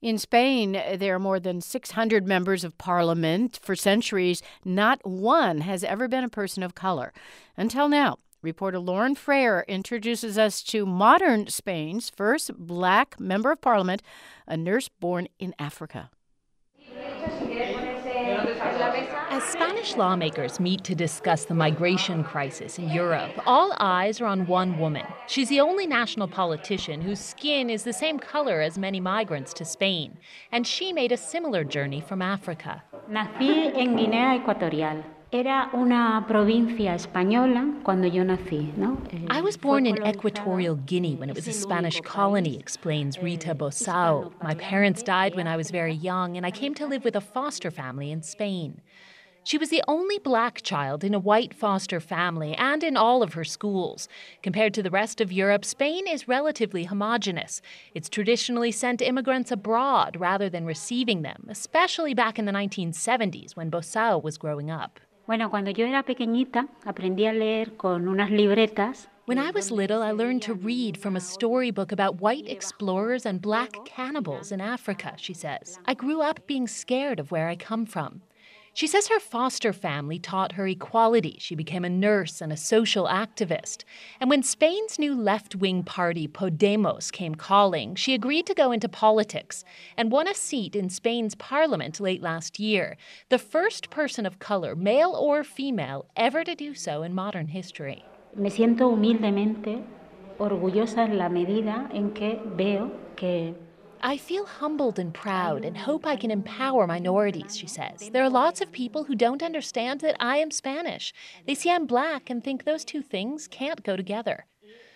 In Spain, there are more than 600 members of parliament. For centuries, not one has ever been a person of color. Until now. Reporter Lauren Freire introduces us to modern Spain's first black member of parliament, a nurse born in Africa. As Spanish lawmakers meet to discuss the migration crisis in Europe, all eyes are on one woman. She's the only national politician whose skin is the same color as many migrants to Spain, and she made a similar journey from Africa. Nací en Guinea Ecuatorial. Era una provincia española cuando yo nací, ¿no? I was born in Equatorial Guinea when it was a Spanish colony, explains Rita Bosao. My parents died when I was very young, and I came to live with a foster family in Spain. She was the only black child in a white foster family and in all of her schools. Compared to the rest of Europe, Spain is relatively homogenous. It's traditionally sent immigrants abroad rather than receiving them, especially back in the 1970s when Bosao was growing up. Bueno, cuando yo era pequeñita, aprendí a leer con unas libretas. When I was little, I learned to read from a storybook about white explorers and black cannibals in Africa, she says. I grew up being scared of where I come from. She says her foster family taught her equality. She became a nurse and a social activist. And when Spain's new left-wing party, Podemos, came calling, she agreed to go into politics and won a seat in Spain's parliament late last year, the first person of color, male or female, ever to do so in modern history. Me siento humildemente orgullosa en la medida en que veo que I feel humbled and proud and hope I can empower minorities, she says. There are lots of people who don't understand that I am Spanish. They see I'm black and think those two things can't go together.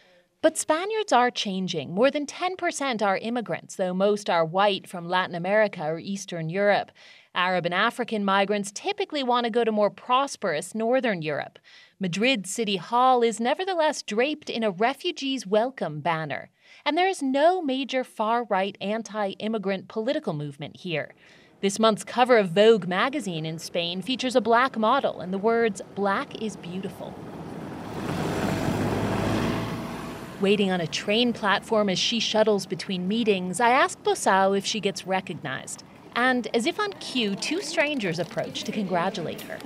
But Spaniards are changing. More than 10% are immigrants, though most are white from Latin America or Eastern Europe. Arab and African migrants typically want to go to more prosperous Northern Europe. Madrid City Hall is nevertheless draped in a refugees welcome banner. And there is no major far-right anti-immigrant political movement here. This month's cover of Vogue magazine in Spain features a black model and the words, "Black is beautiful." Waiting on a train platform as she shuttles between meetings, I ask Bosao if she gets recognized. And as if on cue, two strangers approach to congratulate her.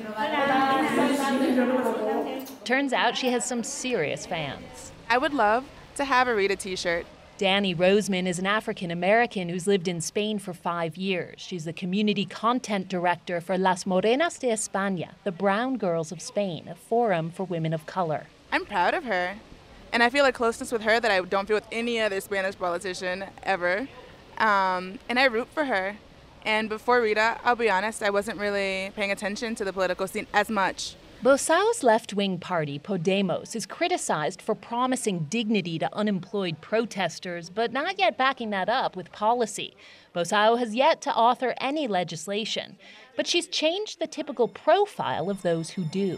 Turns out she has some serious fans. I would love to have a Rita t-shirt. Danny Roseman is an African-American who's lived in Spain for 5 years. She's the community content director for Las Morenas de España, the Brown Girls of Spain, a forum for women of color. I'm proud of her, and I feel a closeness with her that I don't feel with any other Spanish politician ever, and I root for her. And before Rita, I'll be honest, I wasn't really paying attention to the political scene as much. Bosao's left-wing party, Podemos, is criticized for promising dignity to unemployed protesters, but not yet backing that up with policy. Bosao has yet to author any legislation, but she's changed the typical profile of those who do.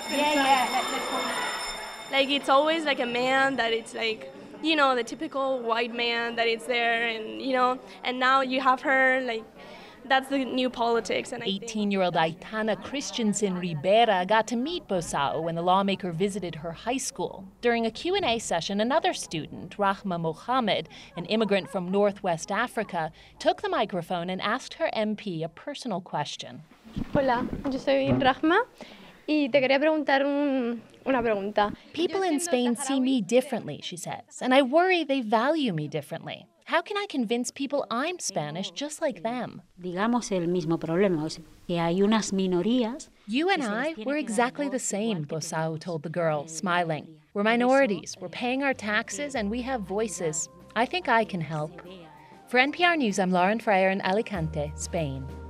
Like, it's always like a man that it's like, you know, the typical white man that is there, and, you know, and now you have her, like, that's the new politics. And 18-year-old Aitana Christensen Ribera got to meet Bosao when the lawmaker visited her high school. During a Q&A session, another student, Rahma Mohammed, an immigrant from Northwest Africa, took the microphone and asked her MP a personal question. Hola, yo soy Rahma y te quería preguntar una pregunta. People in Spain see me differently, she says, and I worry they value me differently. How can I convince people I'm Spanish just like them? Digamos el mismo problema, que hay unas minorías. You and I, we're exactly the same, Bosao told the girl, smiling. We're minorities, we're paying our taxes, and we have voices. I think I can help. For NPR News, I'm Lauren Freire in Alicante, Spain.